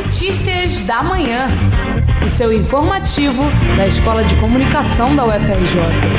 Notícias da Manhã, o seu informativo da Escola de Comunicação da UFRJ.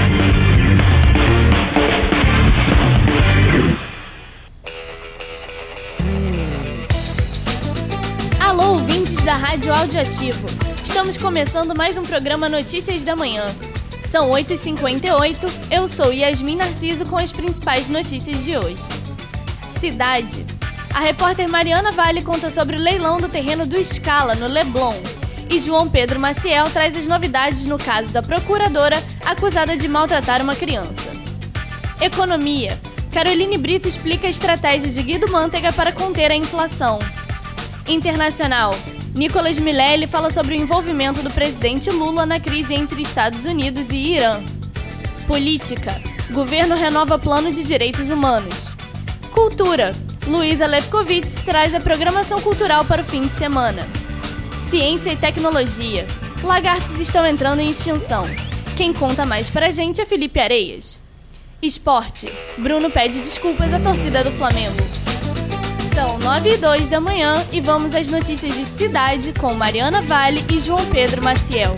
Alô, ouvintes da Rádio Audioativo. Estamos começando mais um programa Notícias da Manhã. São 8h58, eu sou Yasmin Narciso com as principais notícias de hoje. Cidade. A repórter Mariana Vale conta sobre o leilão do terreno do Scala, no Leblon. E João Pedro Maciel traz as novidades no caso da procuradora acusada de maltratar uma criança. Economia. Caroline Brito explica a estratégia de Guido Mantega para conter a inflação. Internacional. Nicolas Milelli fala sobre o envolvimento do presidente Lula na crise entre Estados Unidos e Irã. Política. Governo renova plano de direitos humanos. Cultura. Luísa Lefkowitz traz a programação cultural para o fim de semana. Ciência e tecnologia. Lagartos estão entrando em extinção. Quem conta mais pra gente é Felipe Areias. Esporte. Bruno pede desculpas à torcida do Flamengo. São 9h02 da manhã e vamos às notícias de cidade com Mariana Vale e João Pedro Maciel.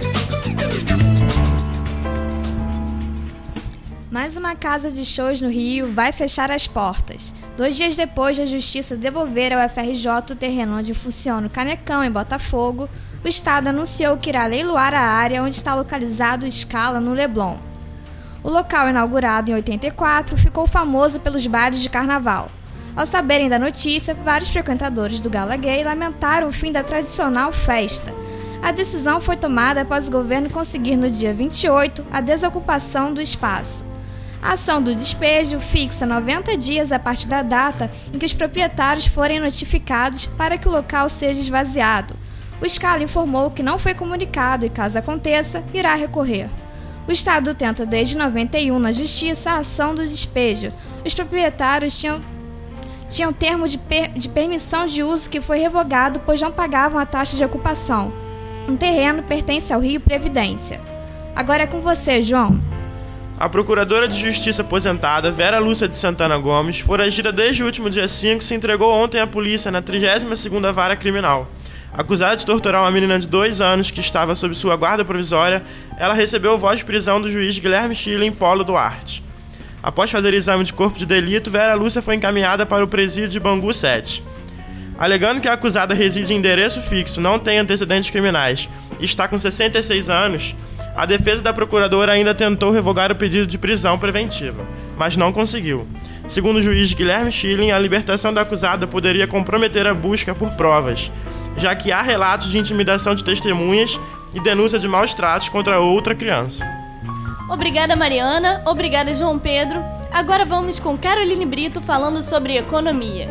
Mais uma casa de shows no Rio vai fechar as portas. 2 dias depois da Justiça devolver ao UFRJ o terreno onde funciona o Canecão, em Botafogo, o Estado anunciou que irá leiloar a área onde está localizado o Scala, no Leblon. O local, inaugurado em 84, ficou famoso pelos bailes de carnaval. Ao saberem da notícia, vários frequentadores do Gala Gay lamentaram o fim da tradicional festa. A decisão foi tomada após o governo conseguir, no dia 28, a desocupação do espaço. A ação do despejo fixa 90 dias a partir da data em que os proprietários forem notificados para que o local seja esvaziado. O Scala informou que não foi comunicado e, caso aconteça, irá recorrer. O Estado tenta desde 91 na Justiça a ação do despejo. Os proprietários tinham termo de permissão de uso que foi revogado, pois não pagavam a taxa de ocupação. O terreno pertence ao Rio Previdência. Agora é com você, João. A Procuradora de Justiça aposentada, Vera Lúcia de Santana Gomes, foragida desde o último dia 5, se entregou ontem à polícia na 32ª Vara Criminal. Acusada de torturar uma menina de 2 anos que estava sob sua guarda provisória, ela recebeu voz de prisão do juiz Guilherme Schilling Polo Duarte. Após fazer exame de corpo de delito, Vera Lúcia foi encaminhada para o presídio de Bangu 7. Alegando que a acusada reside em endereço fixo, não tem antecedentes criminais e está com 66 anos, a defesa da procuradora ainda tentou revogar o pedido de prisão preventiva, mas não conseguiu. Segundo o juiz Guilherme Schilling, a libertação da acusada poderia comprometer a busca por provas, já que há relatos de intimidação de testemunhas e denúncia de maus tratos contra outra criança. Obrigada, Mariana. Obrigada, João Pedro. Agora vamos com Caroline Brito falando sobre economia.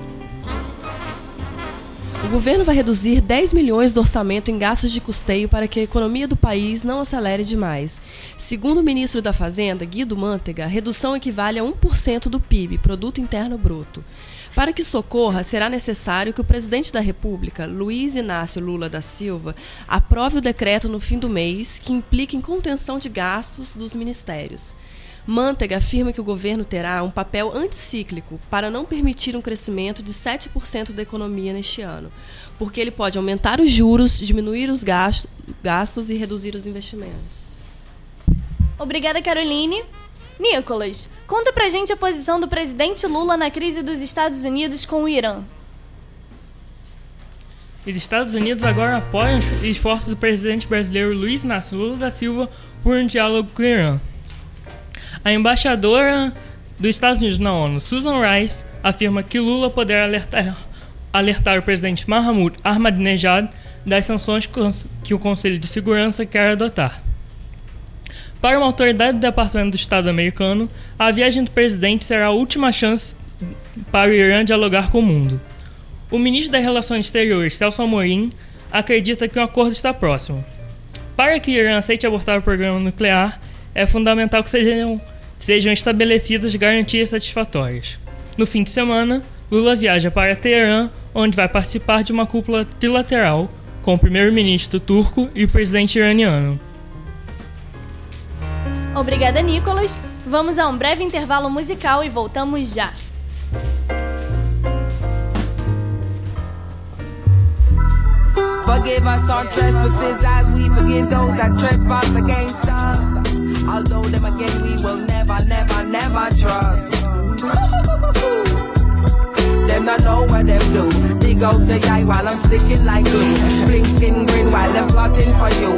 O governo vai reduzir 10 milhões do orçamento em gastos de custeio para que a economia do país não acelere demais. Segundo o ministro da Fazenda, Guido Mantega, a redução equivale a 1% do PIB, Produto Interno Bruto. Para que isso ocorra, será necessário que o presidente da República, Luiz Inácio Lula da Silva, aprove o decreto no fim do mês que implica em contenção de gastos dos ministérios. Mantega afirma que o governo terá um papel anticíclico para não permitir um crescimento de 7% da economia neste ano, porque ele pode aumentar os juros, diminuir os gastos e reduzir os investimentos. Obrigada, Caroline. Nicolas, conta pra gente a posição do presidente Lula na crise dos Estados Unidos com o Irã. Os Estados Unidos agora apoiam os esforços do presidente brasileiro Luiz Inácio Lula da Silva por um diálogo com o Irã. A embaixadora dos Estados Unidos na ONU, Susan Rice, afirma que Lula poderá alertar o presidente Mahmoud Ahmadinejad das sanções que o Conselho de Segurança quer adotar. Para uma autoridade do Departamento do Estado americano, a viagem do presidente será a última chance para o Irã dialogar com o mundo. O ministro das Relações Exteriores, Celso Amorim, acredita que um acordo está próximo. Para que o Irã aceite abortar o programa nuclear, é fundamental que sejam estabelecidas garantias satisfatórias. No fim de semana, Lula viaja para Teherã, onde vai participar de uma cúpula trilateral com o primeiro-ministro turco e o presidente iraniano. Obrigada, Nicolas. Vamos a um breve intervalo musical e voltamos já. Forgive us our trespasses as we forgive those that trespass against us. Although them again we will never, never, never trust. Them not know what them do. Dig out the eye while I'm sticking like glue. Blink skin grin while them plotting for you.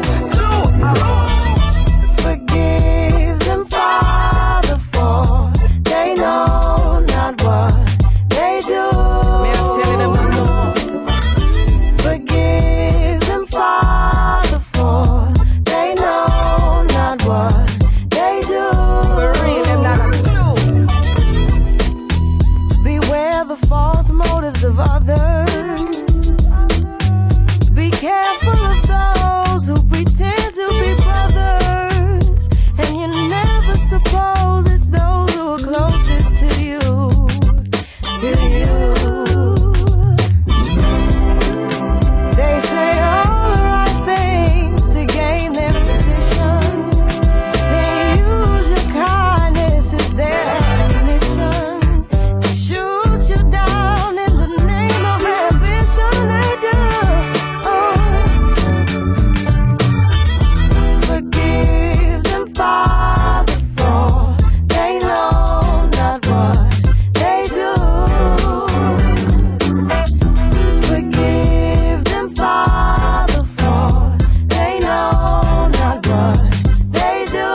Forgive them, Father, for they know not what they do. May I tell them no? Forgive them, Father, for they know not what they do. For real, them not a clue. Beware the false motives of others. Be careful of those who pretend to be brothers, and you never suppose it's those who are closest to you. They say all the right things to gain their position. They use your kindness as their ammunition to shoot you down in the name of ambition. They do. Forgive them, Father, for they know not what they do. Forgive them, Father, for they know not what they do.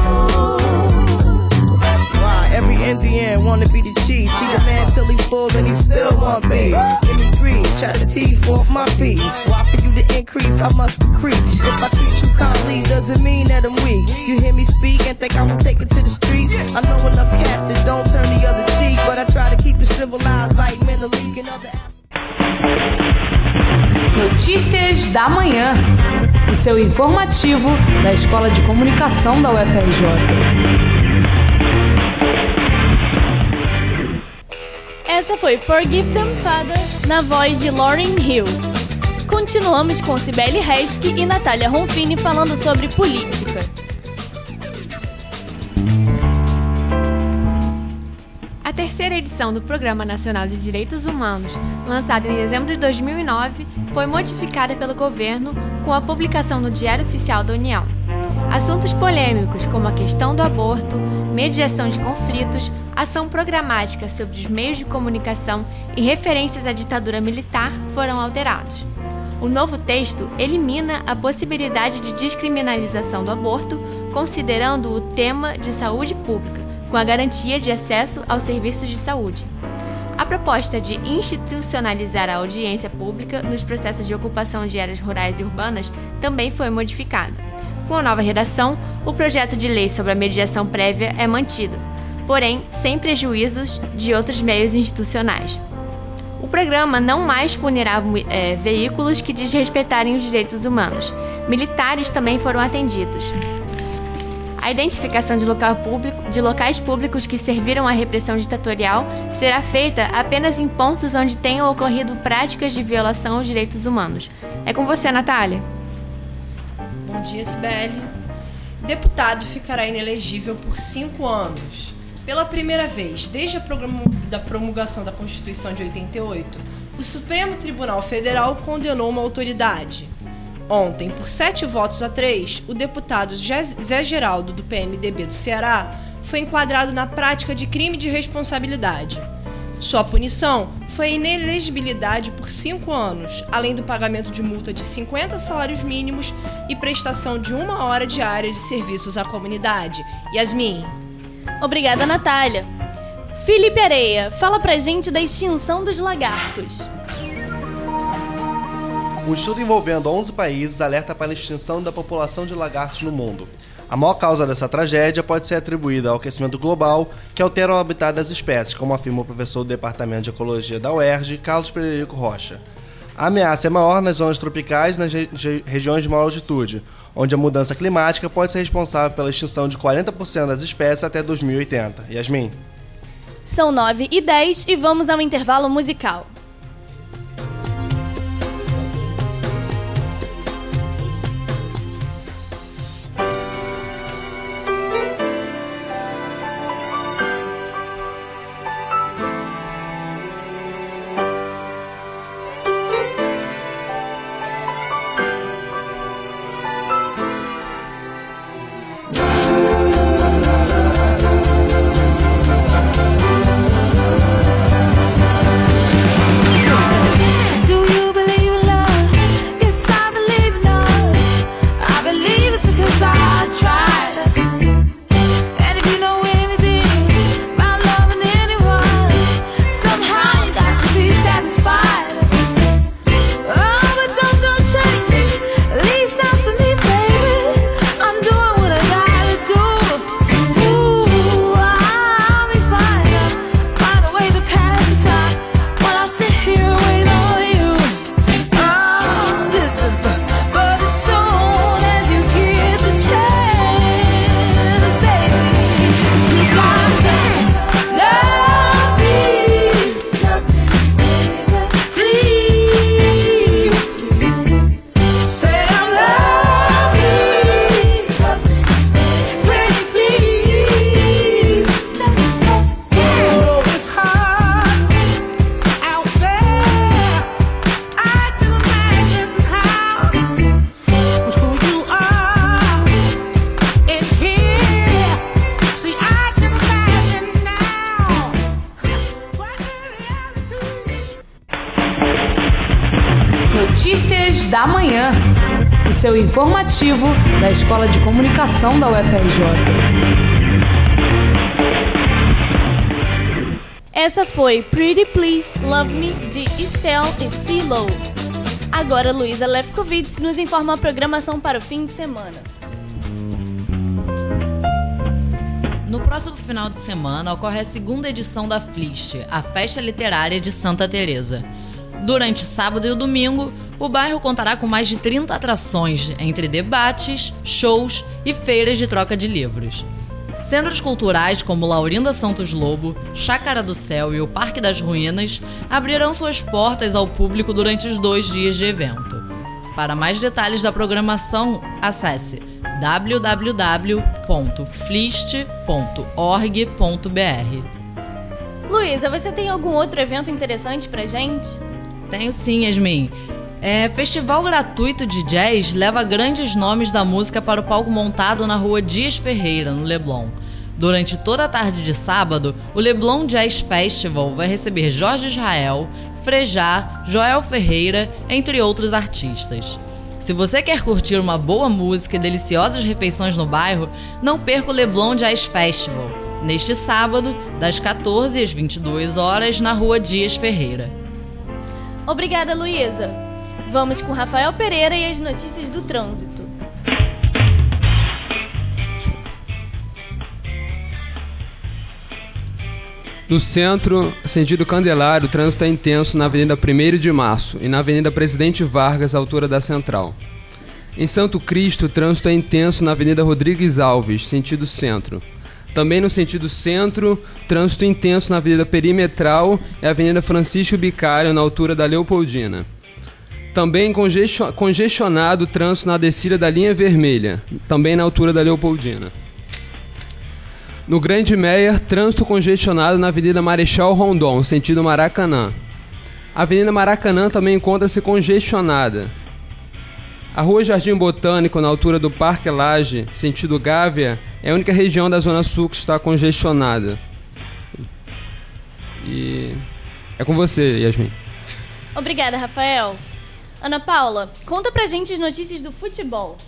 Why every Indian wanna be the chief? Feed a man till he full and he still want beef. Give me greed, try to teeth off my piece. Why for you to increase, I must decrease. If I treat you kindly, doesn't mean that I'm weak. You hear me speak and think I will take it to the streets. I know enough cats that don't turn the other cheek, but I try to keep it civilized like Menelik and other. Notícias da Manhã, o seu informativo da Escola de Comunicação da UFRJ. Essa foi Forgive Them, Father, na voz de Lauryn Hill. Continuamos com Cibele Reschke e Natália Ronfini falando sobre política. A terceira edição do Programa Nacional de Direitos Humanos, lançada em dezembro de 2009, foi modificada pelo governo com a publicação no Diário Oficial da União. Assuntos polêmicos como a questão do aborto, mediação de conflitos, ação programática sobre os meios de comunicação e referências à ditadura militar foram alterados. O novo texto elimina a possibilidade de descriminalização do aborto, considerando o tema de saúde pública, com a garantia de acesso aos serviços de saúde. A proposta de institucionalizar a audiência pública nos processos de ocupação de áreas rurais e urbanas também foi modificada. Com a nova redação, o projeto de lei sobre a mediação prévia é mantido, porém sem prejuízos de outros meios institucionais. O programa não mais punirá veículos que desrespeitarem os direitos humanos. Militares também foram atendidos. A identificação de locais públicos que serviram à repressão ditatorial será feita apenas em pontos onde tenham ocorrido práticas de violação aos direitos humanos. É com você, Natália. Bom dia, Cibele. Deputado ficará inelegível por 5 anos. Pela primeira vez, desde a promulgação da Constituição de 88, o Supremo Tribunal Federal condenou uma autoridade. Ontem, por 7-3, o deputado Zé Geraldo, do PMDB do Ceará, foi enquadrado na prática de crime de responsabilidade. Sua punição foi a inelegibilidade por 5 anos, além do pagamento de multa de 50 salários mínimos e prestação de 1 hora diária de serviços à comunidade. Yasmin. Obrigada, Natália. Felipe Areia, fala pra gente da extinção dos lagartos. Um estudo envolvendo 11 países alerta para a extinção da população de lagartos no mundo. A maior causa dessa tragédia pode ser atribuída ao aquecimento global, que altera o habitat das espécies, como afirma o professor do Departamento de Ecologia da UERJ, Carlos Frederico Rocha. A ameaça é maior nas zonas tropicais e nas regiões de maior altitude, onde a mudança climática pode ser responsável pela extinção de 40% das espécies até 2080. Yasmin. São 9h10 e vamos ao intervalo musical. Notícias da Manhã. O seu informativo da Escola de Comunicação da UFRJ. Essa foi Pretty Please Love Me, de Estelle e CeeLo. Agora, Luísa Lefkowitz nos informa a programação para o fim de semana. No próximo final de semana ocorre a segunda edição da FLIST, a Festa Literária de Santa Teresa. Durante sábado e o domingo, o bairro contará com mais de 30 atrações, entre debates, shows e feiras de troca de livros. Centros culturais como Laurinda Santos Lobo, Chácara do Céu e o Parque das Ruínas abrirão suas portas ao público durante os 2 dias de evento. Para mais detalhes da programação, acesse www.flist.org.br. Luísa, você tem algum outro evento interessante pra gente? Tenho sim, Yasmin. Festival gratuito de jazz leva grandes nomes da música para o palco montado na rua Dias Ferreira, no Leblon. Durante toda a tarde de sábado, o Leblon Jazz Festival vai receber Jorge Israel, Frejá, Joel Ferreira, entre outros artistas. Se você quer curtir uma boa música e deliciosas refeições no bairro, não perca o Leblon Jazz Festival, neste sábado, das 14 às 22 horas, na rua Dias Ferreira. Obrigada, Luísa. Vamos com Rafael Pereira e as notícias do trânsito. No centro, sentido Candelário, o trânsito é intenso na Avenida 1º de Março e na Avenida Presidente Vargas, à altura da Central. Em Santo Cristo, o trânsito é intenso na Avenida Rodrigues Alves, sentido centro. Também no sentido centro, trânsito intenso na Avenida Perimetral e Avenida Francisco Bicário, na altura da Leopoldina. Também congestionado o trânsito na descida da linha vermelha, também na altura da Leopoldina. No Grande Meier, trânsito congestionado na Avenida Marechal Rondon, sentido Maracanã. A Avenida Maracanã também encontra-se congestionada. A Rua Jardim Botânico, na altura do Parque Lage, sentido Gávea, é a única região da Zona Sul que está congestionada. E é com você, Yasmin. Obrigada, Rafael. Ana Paula, conta pra gente as notícias do futebol.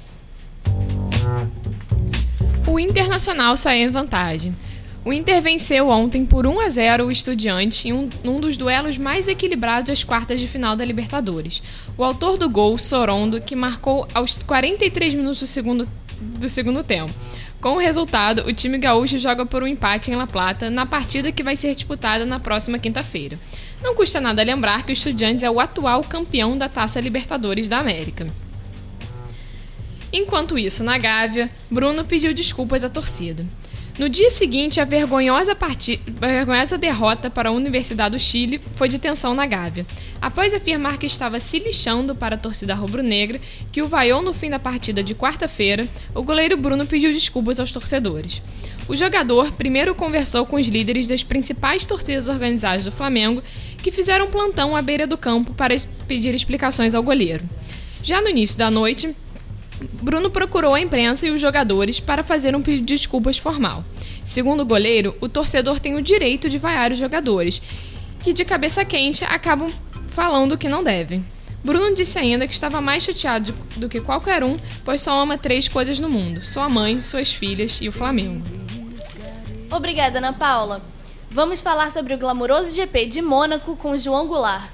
O Internacional saiu em vantagem. O Inter venceu ontem por 1-0 o Estudiantes em um dos duelos mais equilibrados das quartas de final da Libertadores. O autor do gol, Sorondo, que marcou aos 43 minutos do segundo tempo. Com o resultado, o time gaúcho joga por um empate em La Plata na partida que vai ser disputada na próxima quinta-feira. Não custa nada lembrar que o Estudiantes é o atual campeão da Taça Libertadores da América. Enquanto isso, na Gávea, Bruno pediu desculpas à torcida. No dia seguinte, a vergonhosa derrota para a Universidade do Chile foi de tensão na Gávea. Após afirmar que estava se lixando para a torcida rubro-negra, que o vaiou no fim da partida de quarta-feira, o goleiro Bruno pediu desculpas aos torcedores. O jogador primeiro conversou com os líderes das principais torcidas organizadas do Flamengo, que fizeram plantão à beira do campo para pedir explicações ao goleiro. Já no início da noite, Bruno procurou a imprensa e os jogadores para fazer um pedido de desculpas formal. Segundo o goleiro, o torcedor tem o direito de vaiar os jogadores, que de cabeça quente acabam falando que não devem. Bruno disse ainda que estava mais chateado do que qualquer um, pois só ama 3 coisas no mundo: sua mãe, suas filhas e o Flamengo. Obrigada, Ana Paula. Vamos falar sobre o glamouroso GP de Mônaco com João Goulart.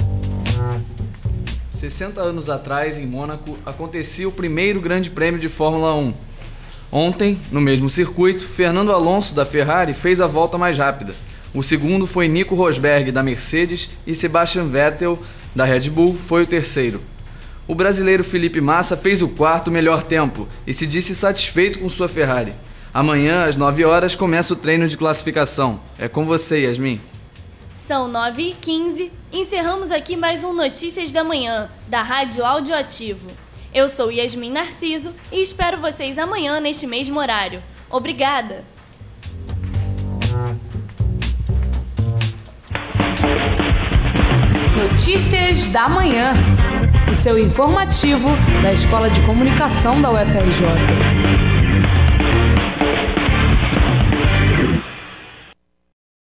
60 anos atrás, em Mônaco, acontecia o primeiro grande prêmio de Fórmula 1. Ontem, no mesmo circuito, Fernando Alonso, da Ferrari, fez a volta mais rápida. O segundo foi Nico Rosberg, da Mercedes, e Sebastian Vettel, da Red Bull, foi o terceiro. O brasileiro Felipe Massa fez o 4º melhor tempo e se disse satisfeito com sua Ferrari. Amanhã, às 9 horas, começa o treino de classificação. É com você, Yasmin. São 9h15, encerramos aqui mais um Notícias da Manhã, da Rádio Audioativo. Eu sou Yasmin Narciso e espero vocês amanhã neste mesmo horário. Obrigada! Notícias da Manhã, o seu informativo da Escola de Comunicação da UFRJ.